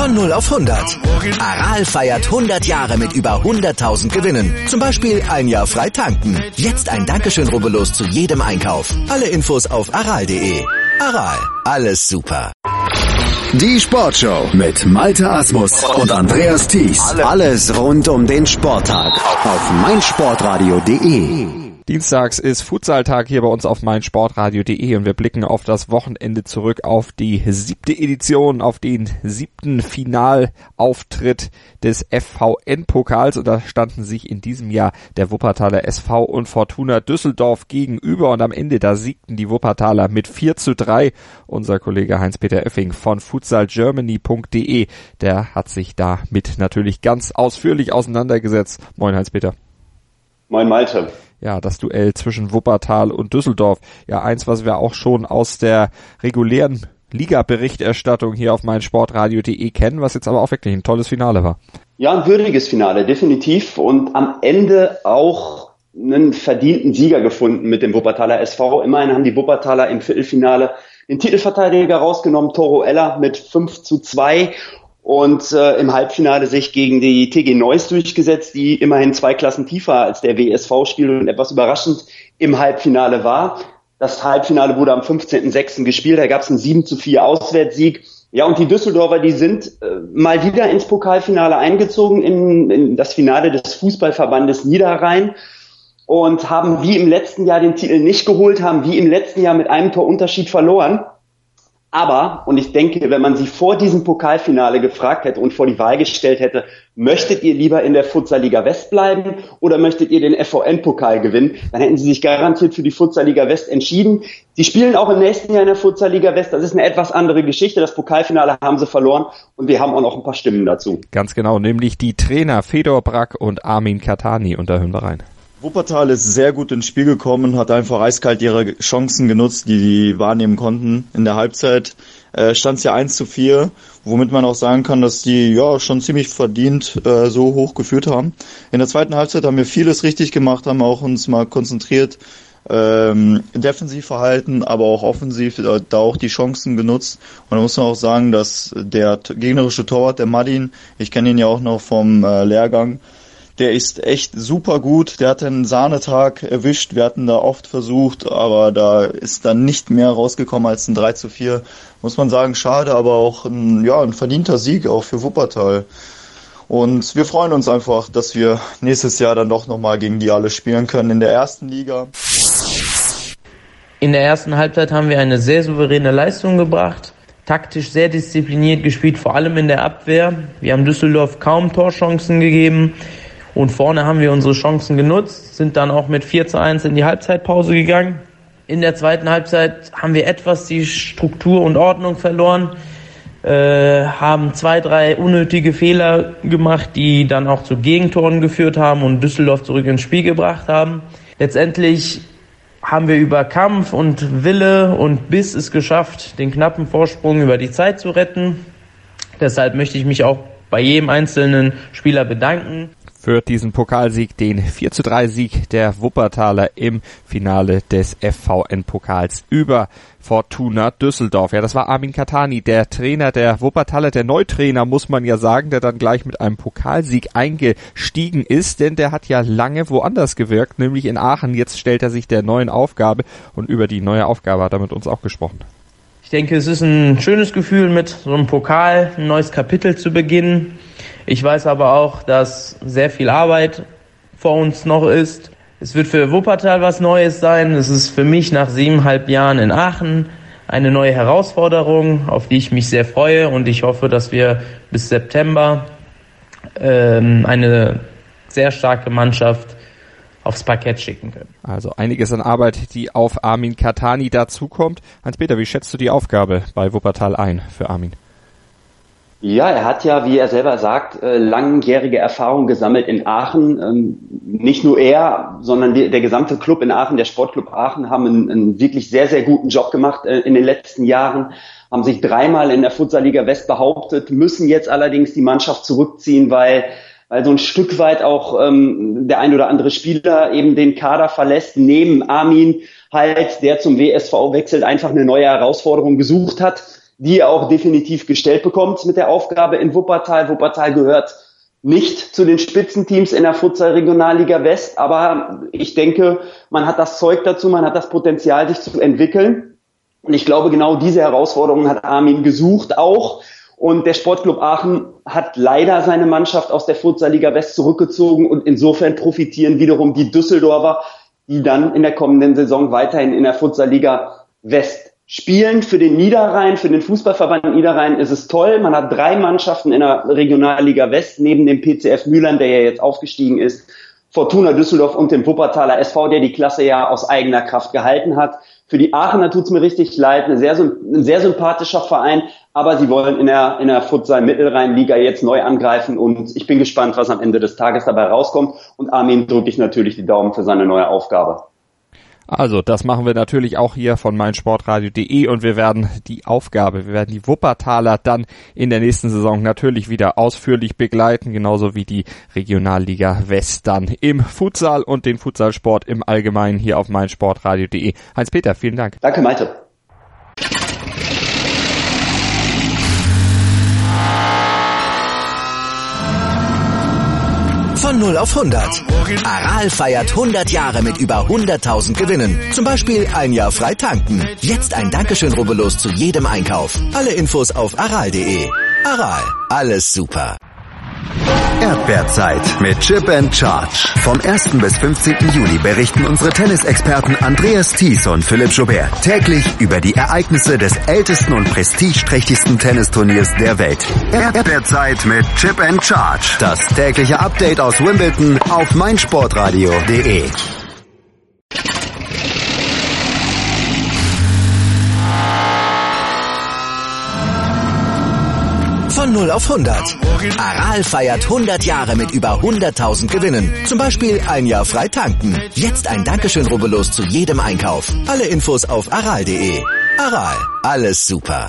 Von 0 auf 100. Aral feiert 100 Jahre mit über 100.000 Gewinnen. Zum Beispiel ein Jahr frei tanken. Jetzt ein Dankeschön, rubbellos zu jedem Einkauf. Alle Infos auf aral.de. Aral, alles super. Die Sportshow mit Malte Asmus und Andreas Thies. Alles rund um den Sporttag auf meinsportradio.de. Dienstags ist Futsaltag hier bei uns auf meinsportradio.de und wir blicken auf das Wochenende zurück, auf die 7. Edition, auf den 7. Finalauftritt des FVN-Pokals, und da standen sich in diesem Jahr der Wuppertaler SV und Fortuna Düsseldorf gegenüber, und am Ende da siegten die Wuppertaler mit 4:3. Unser Kollege Heinz-Peter Effing von futsalgermany.de, der hat sich damit natürlich ganz ausführlich auseinandergesetzt. Moin Heinz-Peter. Moin Malte. Ja, das Duell zwischen Wuppertal und Düsseldorf. Ja, eins, was wir auch schon aus der regulären Liga-Berichterstattung hier auf meinsportradio.de kennen, was jetzt aber auch wirklich ein tolles Finale war. Ja, ein würdiges Finale, definitiv. Und am Ende auch einen verdienten Sieger gefunden mit dem Wuppertaler SV. Immerhin haben die Wuppertaler im Viertelfinale den Titelverteidiger rausgenommen, Toro Eller, mit 5:2. Und im Halbfinale sich gegen die TG Neuss durchgesetzt, die immerhin 2 Klassen tiefer als der WSV spielt und etwas überraschend im Halbfinale war. Das Halbfinale wurde am 15.06. gespielt, da gab es einen 7:4 Auswärtssieg. Ja, und die Düsseldorfer, die sind mal wieder ins Pokalfinale eingezogen, in das Finale des Fußballverbandes Niederrhein, und haben wie im letzten Jahr den Titel nicht geholt, haben wie im letzten Jahr mit einem Torunterschied verloren. Aber, und ich denke, wenn man sie vor diesem Pokalfinale gefragt hätte und vor die Wahl gestellt hätte, möchtet ihr lieber in der Futsal-Liga West bleiben oder möchtet ihr den FVN-Pokal gewinnen, dann hätten sie sich garantiert für die Futsal-Liga West entschieden. Sie spielen auch im nächsten Jahr in der Futsal-Liga West. Das ist eine etwas andere Geschichte. Das Pokalfinale haben sie verloren und wir haben auch noch ein paar Stimmen dazu. Ganz genau, nämlich die Trainer Fedor Brack und Armin Katani, und da hören wir rein. Wuppertal ist sehr gut ins Spiel gekommen, hat einfach eiskalt ihre Chancen genutzt, die wahrnehmen konnten. In der Halbzeit stand es ja 1:4, womit man auch sagen kann, dass die ja schon ziemlich verdient so hoch geführt haben. In der zweiten Halbzeit haben wir vieles richtig gemacht, haben auch uns mal konzentriert, defensiv verhalten, aber auch offensiv da auch die Chancen genutzt. Und da muss man auch sagen, dass der gegnerische Torwart, der Madin, ich kenne ihn ja auch noch vom Lehrgang, der ist echt super gut, der hat einen Sahnetag erwischt, wir hatten da oft versucht, aber da ist dann nicht mehr rausgekommen als ein 3:4. Muss man sagen, schade, aber auch ein verdienter Sieg auch für Wuppertal. Und wir freuen uns einfach, dass wir nächstes Jahr dann doch nochmal gegen die alle spielen können in der ersten Liga. In der ersten Halbzeit haben wir eine sehr souveräne Leistung gebracht. Taktisch sehr diszipliniert gespielt, vor allem in der Abwehr. Wir haben Düsseldorf kaum Torchancen gegeben. Und vorne haben wir unsere Chancen genutzt, sind dann auch mit 4:1 in die Halbzeitpause gegangen. In der zweiten Halbzeit haben wir etwas die Struktur und Ordnung verloren, haben 2, 3 unnötige Fehler gemacht, die dann auch zu Gegentoren geführt haben und Düsseldorf zurück ins Spiel gebracht haben. Letztendlich haben wir über Kampf und Wille und Biss es geschafft, den knappen Vorsprung über die Zeit zu retten. Deshalb möchte ich mich auch bei jedem einzelnen Spieler bedanken. Für diesen Pokalsieg, den 4:3-Sieg der Wuppertaler im Finale des FVN-Pokals über Fortuna Düsseldorf. Ja, das war Armin Katani, der Trainer der Wuppertaler, der Neutrainer, muss man ja sagen, der dann gleich mit einem Pokalsieg eingestiegen ist, denn der hat ja lange woanders gewirkt, nämlich in Aachen. Jetzt stellt er sich der neuen Aufgabe, und über die neue Aufgabe hat er mit uns auch gesprochen. Ich denke, es ist ein schönes Gefühl, mit so einem Pokal ein neues Kapitel zu beginnen. Ich weiß aber auch, dass sehr viel Arbeit vor uns noch ist. Es wird für Wuppertal was Neues sein. Es ist für mich nach 7,5 Jahren in Aachen eine neue Herausforderung, auf die ich mich sehr freue. Und ich hoffe, dass wir bis September eine sehr starke Mannschaft aufs Parkett schicken können. Also einiges an Arbeit, die auf Armin Katani dazukommt. Hans-Peter, wie schätzt du die Aufgabe bei Wuppertal ein für Armin? Ja, er hat ja, wie er selber sagt, langjährige Erfahrung gesammelt in Aachen. Nicht nur er, sondern der gesamte Club in Aachen, der Sportclub Aachen, haben einen wirklich sehr, sehr guten Job gemacht in den letzten Jahren, haben sich 3-mal in der Futsal-Liga West behauptet, müssen jetzt allerdings die Mannschaft zurückziehen, weil so ein Stück weit auch der ein oder andere Spieler eben den Kader verlässt, neben Armin halt, der zum WSV wechselt, einfach eine neue Herausforderung gesucht hat. die er auch definitiv gestellt bekommt mit der Aufgabe in Wuppertal. Wuppertal gehört nicht zu den Spitzenteams in der Futsal-Regionalliga West, aber ich denke, man hat das Zeug dazu, man hat das Potenzial, sich zu entwickeln. Und ich glaube, genau diese Herausforderungen hat Armin gesucht auch. Und der Sportclub Aachen hat leider seine Mannschaft aus der Futsal-Liga West zurückgezogen und insofern profitieren wiederum die Düsseldorfer, die dann in der kommenden Saison weiterhin in der Futsal-Liga West spielen. Für den Niederrhein, für den Fußballverband Niederrhein ist es toll. Man hat 3 Mannschaften in der Regionalliga West, neben dem PCF Mülheim, der ja jetzt aufgestiegen ist, Fortuna Düsseldorf und dem Wuppertaler SV, der die Klasse ja aus eigener Kraft gehalten hat. Für die Aachener tut's mir richtig leid, ein sehr sympathischer Verein, aber sie wollen in der Futsal-Mittelrhein-Liga jetzt neu angreifen und ich bin gespannt, was am Ende des Tages dabei rauskommt. Und Armin drücke ich natürlich die Daumen für seine neue Aufgabe. Also, das machen wir natürlich auch hier von meinsportradio.de und wir werden die Wuppertaler dann in der nächsten Saison natürlich wieder ausführlich begleiten, genauso wie die Regionalliga West dann im Futsal und den Futsalsport im Allgemeinen hier auf meinsportradio.de. Heinz-Peter, vielen Dank. Danke, Malte. Von 0 auf 100. Aral feiert 100 Jahre mit über 100.000 Gewinnen. Zum Beispiel ein Jahr frei tanken. Jetzt ein Dankeschön, rubbellos zu jedem Einkauf. Alle Infos auf aral.de. Aral, alles super. Erdbeerzeit mit Chip and Charge. Vom 1. bis 15. Juli berichten unsere Tennisexperten Andreas Thies und Philipp Joubert täglich über die Ereignisse des ältesten und prestigeträchtigsten Tennisturniers der Welt. Erdbeerzeit mit Chip and Charge. Das tägliche Update aus Wimbledon auf meinsportradio.de. Von 0 auf 100. Aral feiert 100 Jahre mit über 100.000 Gewinnen. Zum Beispiel ein Jahr frei tanken. Jetzt ein Dankeschön, rubbellos zu jedem Einkauf. Alle Infos auf aral.de. Aral, alles super.